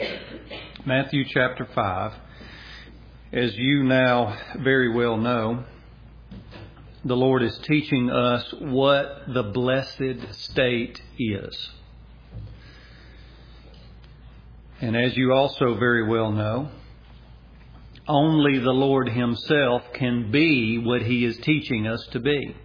Matthew chapter 5. As you now very well know, the Lord is teaching us what the blessed state is. And as you also very well know, only the Lord Himself can be what He is teaching us to be.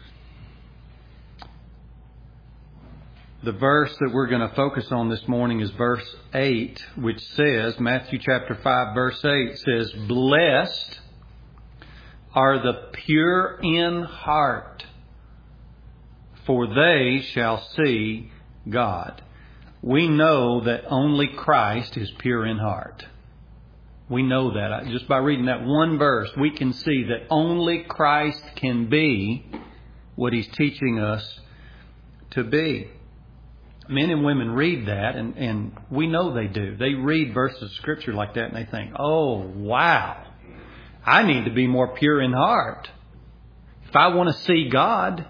The verse that we're going to focus on this morning is verse 8, which says, Matthew chapter 5, verse 8 says, "Blessed are the pure in heart, for they shall see God." We know that only Christ is pure in heart. We know that. Just by reading that one verse, we can see that only Christ can be what He's teaching us to be. Men and women read that, and we know they do. They read verses of Scripture like that, and they think, oh, wow, I need to be more pure in heart. If I want to see God,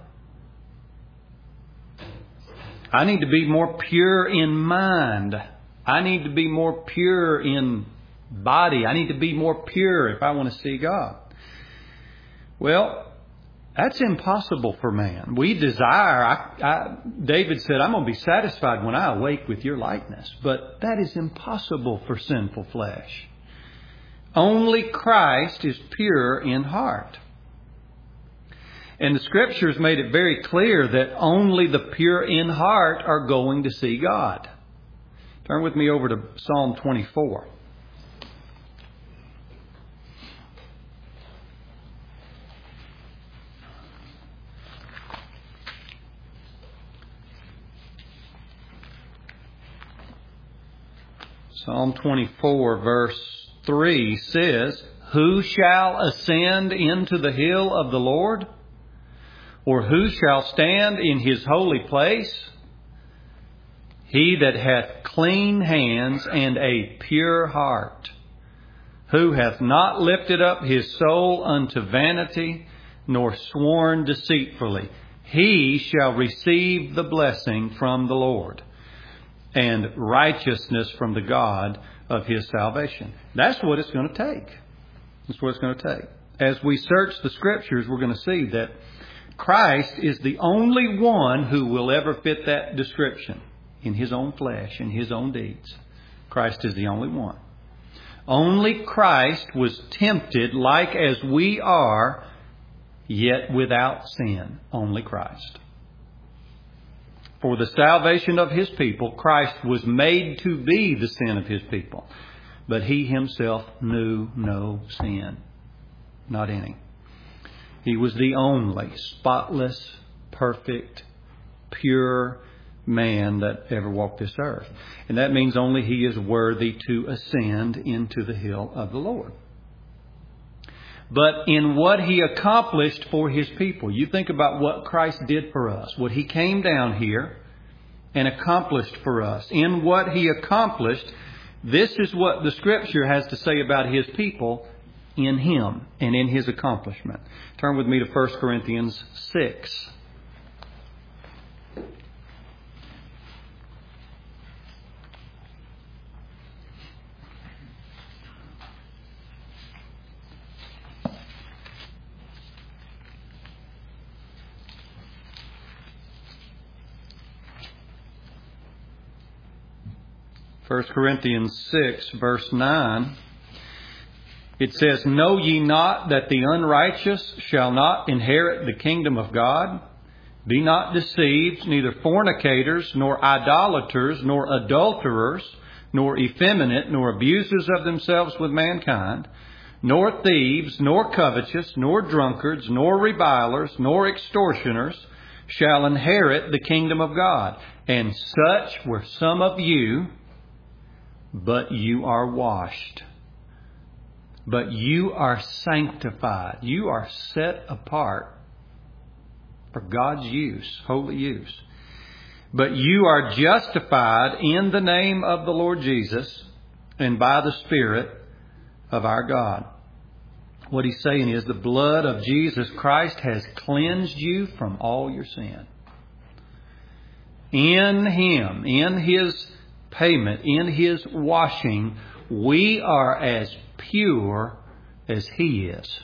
I need to be more pure in mind. I need to be more pure in body. I need to be more pure if I want to see God. Well, that's impossible for man. We desire, David said, I'm going to be satisfied when I awake with your likeness. But that is impossible for sinful flesh. Only Christ is pure in heart. And the Scriptures made it very clear that only the pure in heart are going to see God. Turn with me over to Psalm 24. Psalm 24 verse 3 says, "Who shall ascend into the hill of the Lord? Or who shall stand in His holy place? He that hath clean hands and a pure heart, who hath not lifted up his soul unto vanity, nor sworn deceitfully. He shall receive the blessing from the Lord, and righteousness from the God of his salvation." That's what it's going to take. That's what it's going to take. As we search the Scriptures, we're going to see that Christ is the only one who will ever fit that description in His own flesh, in His own deeds. Christ is the only one. Only Christ was tempted like as we are, yet without sin. Only Christ. For the salvation of His people, Christ was made to be the sin of His people. But He Himself knew no sin. Not any. He was the only spotless, perfect, pure man that ever walked this earth. And that means only He is worthy to ascend into the hill of the Lord. But in what He accomplished for His people, you think about what Christ did for us, what He came down here and accomplished for us. In what He accomplished, this is what the Scripture has to say about His people in Him and in His accomplishment. Turn with me to 1 Corinthians 6. First Corinthians 6, verse 9. It says, "Know ye not that the unrighteous shall not inherit the kingdom of God? Be not deceived, neither fornicators, nor idolaters, nor adulterers, nor effeminate, nor abusers of themselves with mankind, nor thieves, nor covetous, nor drunkards, nor revilers, nor extortioners shall inherit the kingdom of God. And such were some of you, but you are washed. But you are sanctified." You are set apart for God's use, holy use. "But you are justified in the name of the Lord Jesus and by the Spirit of our God." What he's saying is the blood of Jesus Christ has cleansed you from all your sin. In Him, in His payment, in His washing, we are as pure as He is.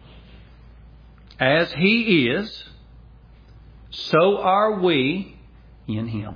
As He is, so are we in Him.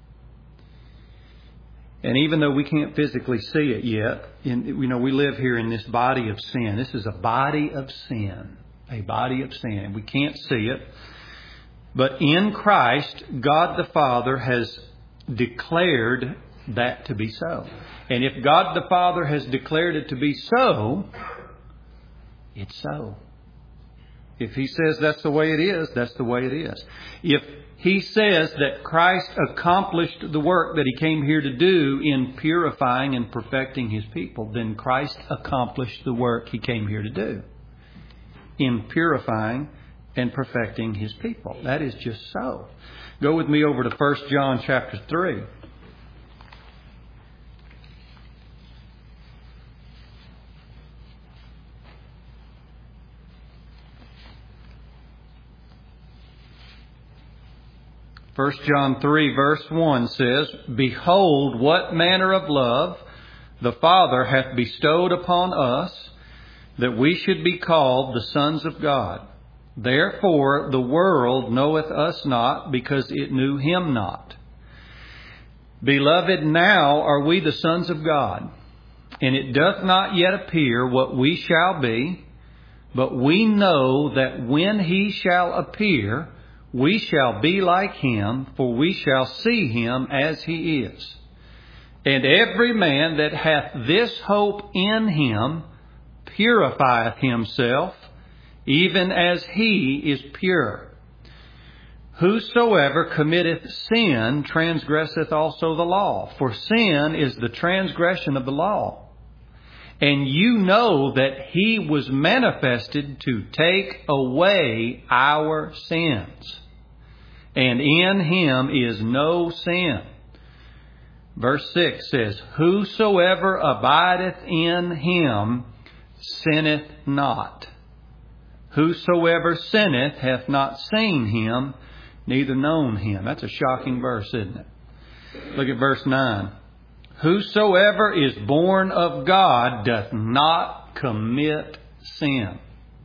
And even though we can't physically see it yet, we live here in this body of sin. This is a body of sin. A body of sin. We can't see it. But in Christ, God the Father has declared that to be so. And if God the Father has declared it to be so, it's so. If He says that's the way it is, that's the way it is. If He says that Christ accomplished the work that He came here to do in purifying and perfecting His people, then Christ accomplished the work He came here to do in purifying and perfecting His people. That is just so. Go with me over to 1 John chapter 3. First John 3 verse 1 says, "Behold, what manner of love the Father hath bestowed upon us, that we should be called the sons of God. Therefore the world knoweth us not, because it knew Him not. Beloved, now are we the sons of God, and it doth not yet appear what we shall be, but we know that when He shall appear, we shall be like Him, for we shall see Him as He is. And every man that hath this hope in Him purifieth himself, even as He is pure. Whosoever committeth sin transgresseth also the law, for sin is the transgression of the law. And you know that He was manifested to take away our sins. And in Him is no sin." Verse 6 says, "Whosoever abideth in Him sinneth not. Whosoever sinneth hath not seen Him, neither known Him." That's a shocking verse, isn't it? Look at verse 9. "Whosoever is born of God doth not commit sin.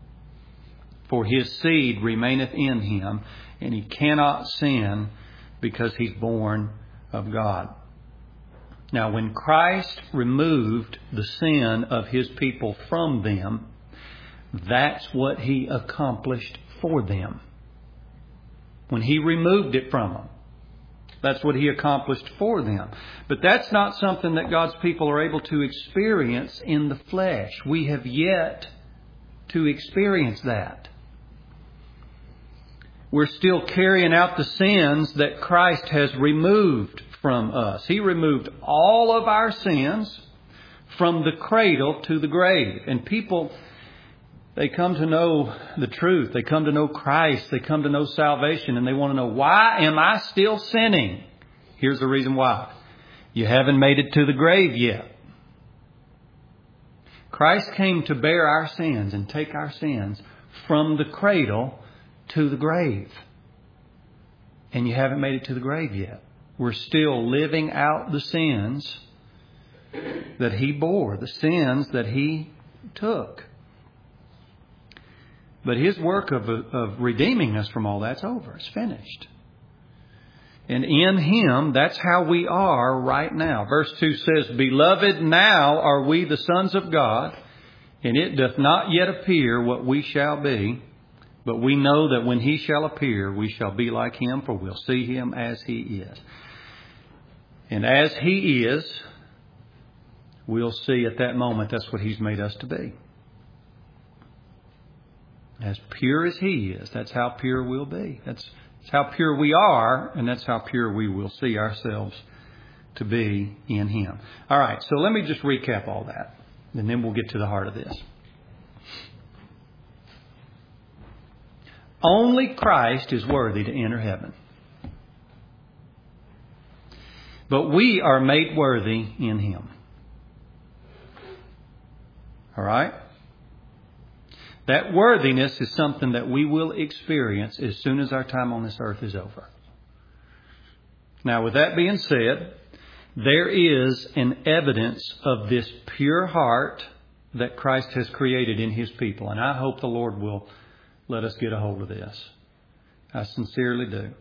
For his seed remaineth in him, and he cannot sin because he's born of God." Now, when Christ removed the sin of His people from them, that's what He accomplished for them. When He removed it from them, that's what He accomplished for them. But that's not something that God's people are able to experience in the flesh. We have yet to experience that. We're still carrying out the sins that Christ has removed from us. He removed all of our sins from the cradle to the grave. And people, they come to know the truth. They come to know Christ. They come to know salvation. And they want to know, why am I still sinning? Here's the reason why. You haven't made it to the grave yet. Christ came to bear our sins and take our sins from the cradle to the grave. And you haven't made it to the grave yet. We're still living out the sins that He bore, the sins that He took. But His work of redeeming us from all that's over. It's finished. And in Him, that's how we are right now. Verse 2 says, "Beloved, now are we the sons of God, and it doth not yet appear what we shall be. But we know that when He shall appear, we shall be like Him, for we'll see Him as He is." And as He is, we'll see at that moment that's what He's made us to be. As pure as He is, that's how pure we'll be. That's how pure we are, and that's how pure we will see ourselves to be in Him. All right, so let me just recap all that, and then we'll get to the heart of this. Only Christ is worthy to enter heaven. But we are made worthy in Him. All right? That worthiness is something that we will experience as soon as our time on this earth is over. Now, with that being said, there is an evidence of this pure heart that Christ has created in His people. And I hope the Lord will let us get a hold of this. I sincerely do.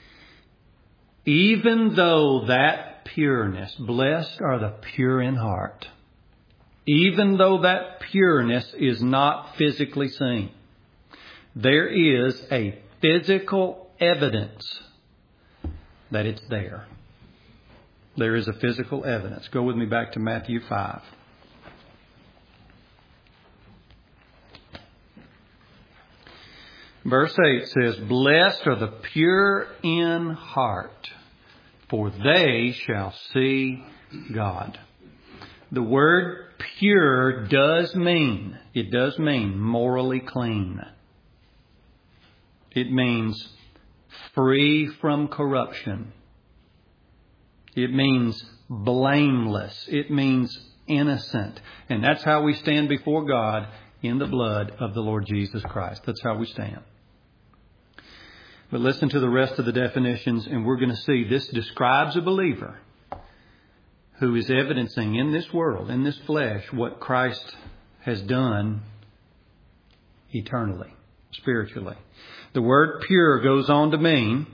Even though that pureness, blessed are the pure in heart, even though that pureness is not physically seen, there is a physical evidence that it's there. There is a physical evidence. Go with me back to Matthew 5. Verse 8 says, "Blessed are the pure in heart, for they shall see God." The word pure does mean morally clean. It means free from corruption. It means blameless. It means innocent. And that's how we stand before God in the blood of the Lord Jesus Christ. That's how we stand. But listen to the rest of the definitions, and we're going to see this describes a believer who is evidencing in this world, in this flesh, what Christ has done eternally, spiritually. The word pure goes on to mean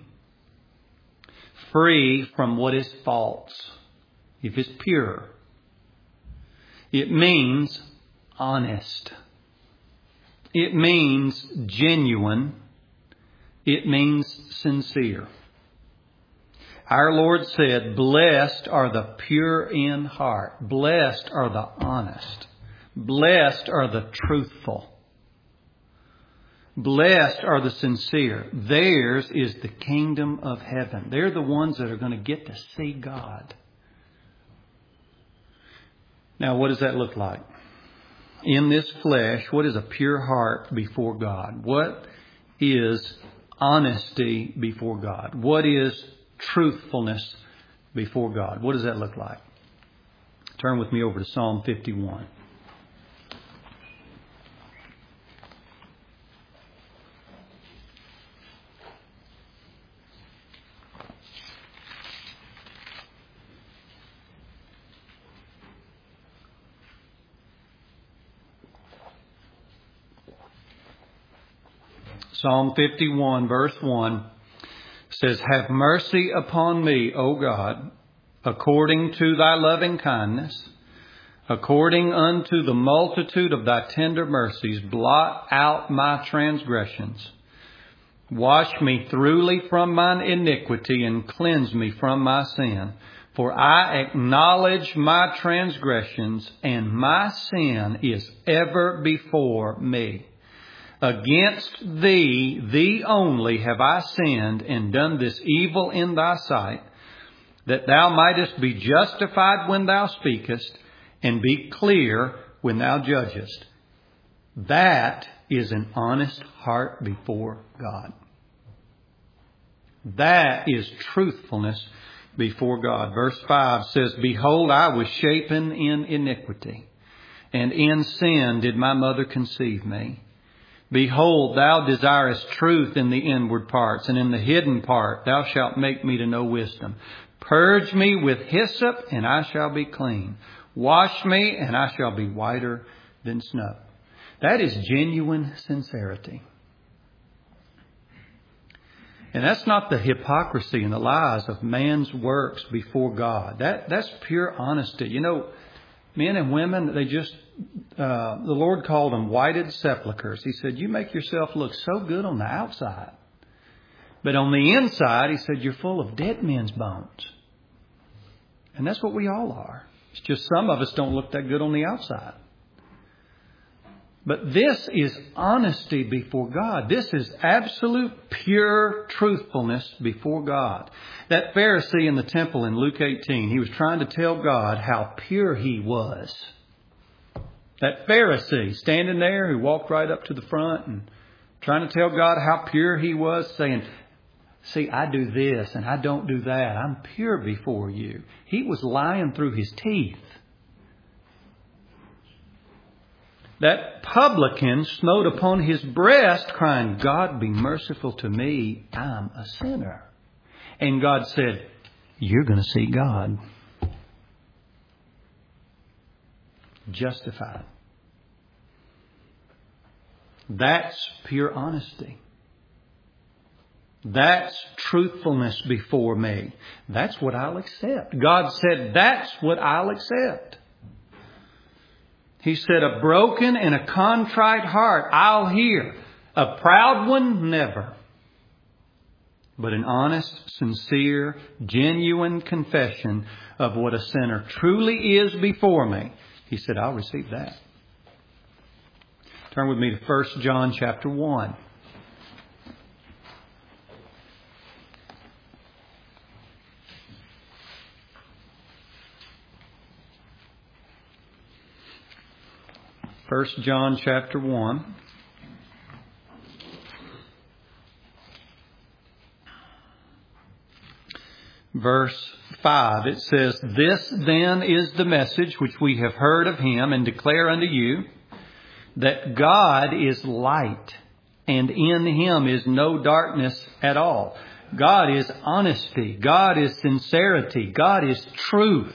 free from what is false. If it's pure, it means honest. It means genuine. It means sincere. Our Lord said, "Blessed are the pure in heart. Blessed are the honest. Blessed are the truthful. Blessed are the sincere. Theirs is the kingdom of heaven." They're the ones that are going to get to see God. Now, what does that look like? In this flesh, what is a pure heart before God? What is honesty before God? What is truthfulness before God? What does that look like? Turn with me over to Psalm 51. Psalm 51, verse 1 says, "Have mercy upon me, O God, according to thy loving kindness, according unto the multitude of thy tender mercies, blot out my transgressions. Wash me thoroughly from mine iniquity and cleanse me from my sin. For I acknowledge my transgressions, and my sin is ever before me. Against thee, thee only, have I sinned and done this evil in thy sight, that thou mightest be justified when thou speakest, and be clear when thou judgest." That is an honest heart before God. That is truthfulness before God. Verse 5 says, "Behold, I was shapen in iniquity, and in sin did my mother conceive me. Behold, thou desirest truth in the inward parts, and in the hidden part thou shalt make me to know wisdom. Purge me with hyssop, and I shall be clean. Wash me, and I shall be whiter than snow." That is genuine sincerity. And that's not the hypocrisy and the lies of man's works before God. That's pure honesty. You know, men and women, the Lord called them whited sepulchres. He said, "You make yourself look so good on the outside, but on the inside," He said, "you're full of dead men's bones." And that's what we all are. It's just some of us don't look that good on the outside. But this is honesty before God. This is absolute pure truthfulness before God. That Pharisee in the temple in Luke 18, he was trying to tell God how pure he was. That Pharisee standing there who walked right up to the front and trying to tell God how pure he was, saying, "See, I do this and I don't do that. I'm pure before you." He was lying through his teeth. That publican smote upon his breast, crying, "God, be merciful to me, I'm a sinner." And God said, "You're going to see God." justified. That's pure honesty. That's truthfulness before me. That's what I'll accept. God said, that's what I'll accept. He said, a broken and a contrite heart I'll hear. A proud one, never. But an honest, sincere, genuine confession of what a sinner truly is before me. He said, I'll receive that. Turn with me to 1 John chapter 1. First John chapter 1. Verse 5, it says, This then is the message which we have heard of Him and declare unto you, that God is light, and in Him is no darkness at all. God is honesty. God is sincerity. God is truth.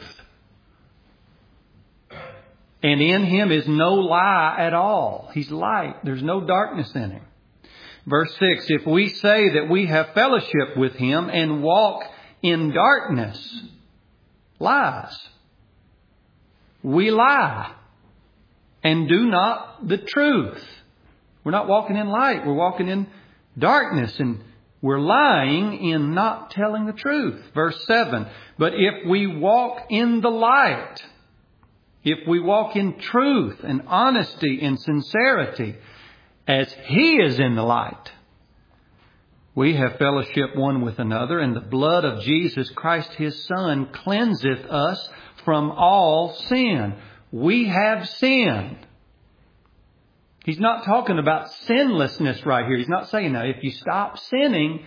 And in Him is no lie at all. He's light. There's no darkness in Him. Verse 6, if we say that we have fellowship with Him and walk in darkness, lies. We lie and do not the truth. We're not walking in light. We're walking in darkness, and we're lying in not telling the truth. Verse 7, but if we walk in the light, if we walk in truth and honesty and sincerity, as He is in the light, we have fellowship one with another, and the blood of Jesus Christ, His Son, cleanseth us from all sin. We have sinned. He's not talking about sinlessness right here. He's not saying that if you stop sinning,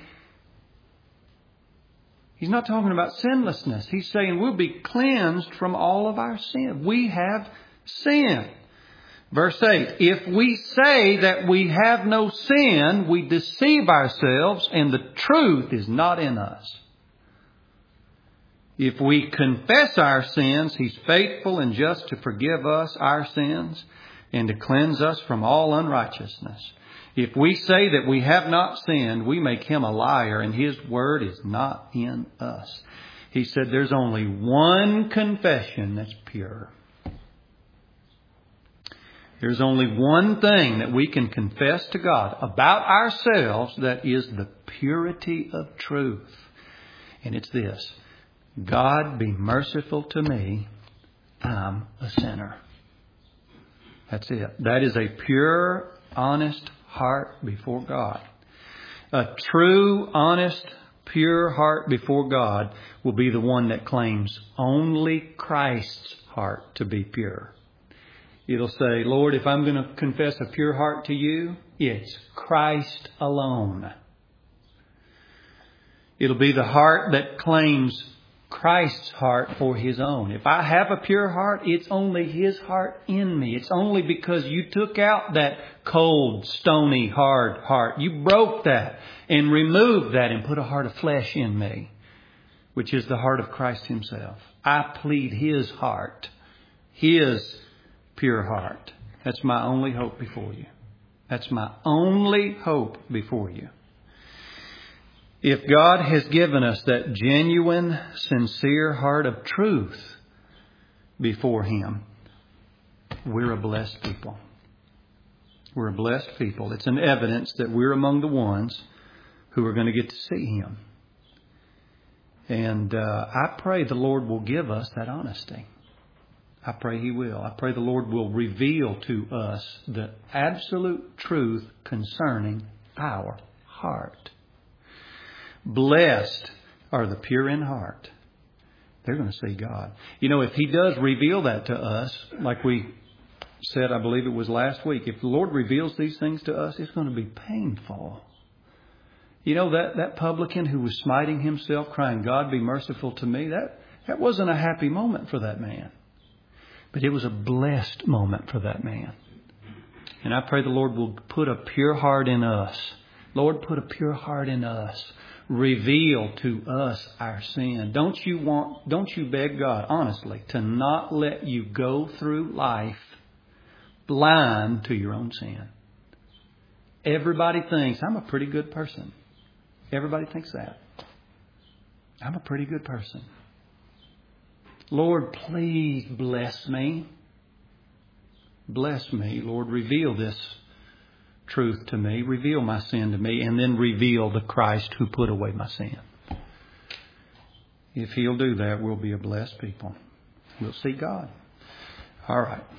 He's not talking about sinlessness. He's saying we'll be cleansed from all of our sin. We have sinned. Verse 8, if we say that we have no sin, we deceive ourselves, and the truth is not in us. If we confess our sins, He's faithful and just to forgive us our sins and to cleanse us from all unrighteousness. If we say that we have not sinned, we make Him a liar, and His word is not in us. He said there's only one confession that's pure. There's only one thing that we can confess to God about ourselves that is the purity of truth. And it's this: God, be merciful to me. I'm a sinner. That's it. That is a pure, honest heart before God. A true, honest, pure heart before God will be the one that claims only Christ's heart to be pure. It'll say, Lord, if I'm going to confess a pure heart to you, it's Christ alone. It'll be the heart that claims Christ's heart for His own. If I have a pure heart, it's only His heart in me. It's only because you took out that cold, stony, hard heart. You broke that and removed that and put a heart of flesh in me, which is the heart of Christ Himself. I plead His heart, His pure heart. That's my only hope before you. That's my only hope before you. If God has given us that genuine, sincere heart of truth before Him, we're a blessed people. We're a blessed people. It's an evidence that we're among the ones who are going to get to see Him. And I pray the Lord will give us that honesty. I pray He will. I pray the Lord will reveal to us the absolute truth concerning our heart. Blessed are the pure in heart. They're going to see God. You know, if He does reveal that to us, like we said, I believe it was last week, if the Lord reveals these things to us, it's going to be painful. You know, that publican who was smiting himself, crying, God, be merciful to me, that wasn't a happy moment for that man. But it was a blessed moment for that man. And I pray the Lord will put a pure heart in us. Lord, put a pure heart in us reveal to us our sin. Don't you beg God, honestly, to not let you go through life blind to your own sin? Everybody thinks, I'm a pretty good person. Everybody thinks that. I'm a pretty good person. Lord, please bless me. Bless me, Lord. Reveal this truth to me. Reveal my sin to me. And then reveal the Christ who put away my sin. If He'll do that, we'll be a blessed people. We'll see God. All right.